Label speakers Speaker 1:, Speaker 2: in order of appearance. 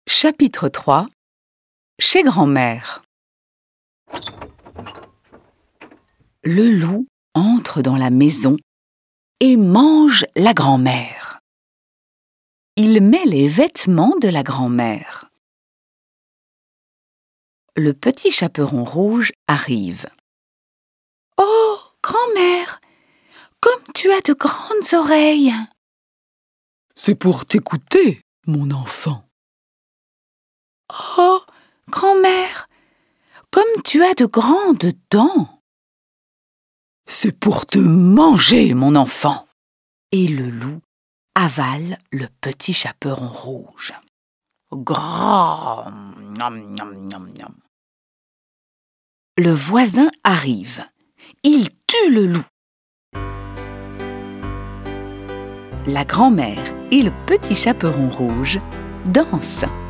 Speaker 1: Chapitre 3 Chez grand-mère. Le loup entre dans la maison et mange la grand-mère. Il met les vêtements de la grand-mère. Le petit chaperon rouge arrive. « Oh, grand-mère, comme tu as de grandes oreilles !»«
Speaker 2: C'est pour t'écouter, mon enfant. »
Speaker 1: Oh, grand-mère, comme tu as de grandes dents !»«
Speaker 2: C'est pour te manger, mon enfant. »
Speaker 1: Et le loup avale le petit chaperon rouge. Grand. Miam, miam, miam, miam. Le voisin arrive. Il tue le loup. La grand-mère et le petit chaperon rouge dansent.